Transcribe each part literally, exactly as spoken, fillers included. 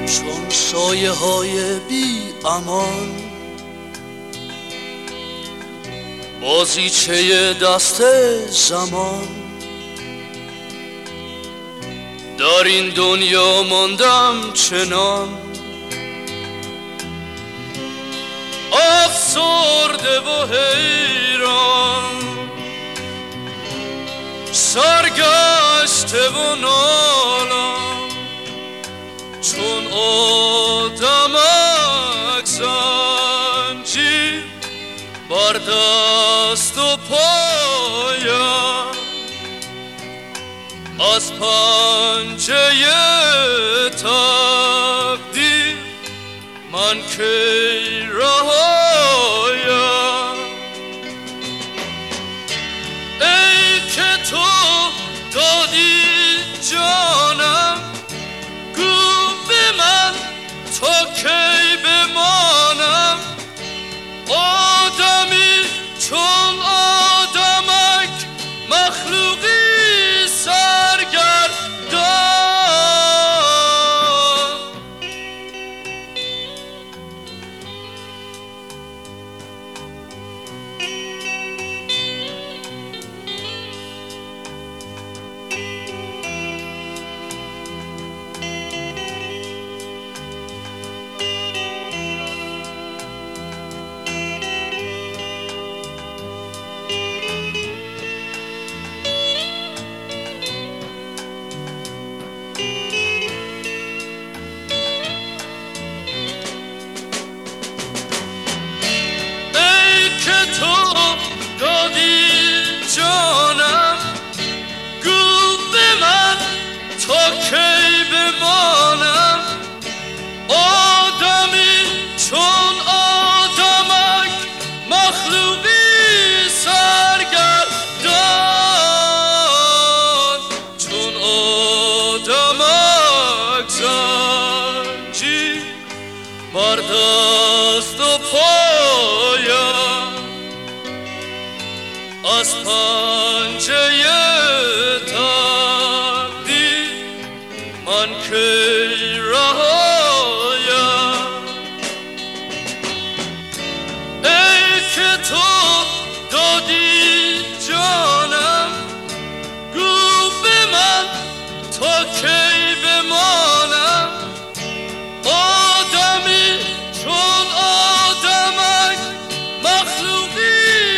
چون سایه های بی امان، بازیچه دست زمان. در این دنیا ماندم چنان افسرده و حیران، سرگشته و نالم چون آدمک زنجیر بر دست و پایم. از پنجه تقدیر من کی رهایم؟ ای که تو دادی جانم، گو به من تا کی بمانم. آدمی چون آدمک، مخلوقی جانم، گو به من تا کی بمانم. آدمی چون آدمک، مخلوقی سرگردان. چون آدمک زنجیر بر دست و پایم. از پنجه تقدیر من کی رهایم؟ ای که تو دادی جانم، گو به من تا کی بمانم. آدمی چون آدمک، مخلوقی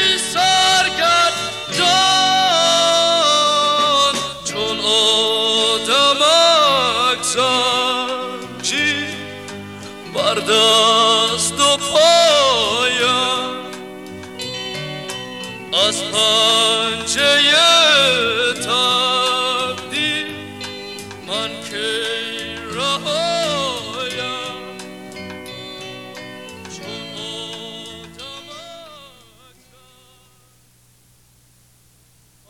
زنجیر بر دست و پایم. از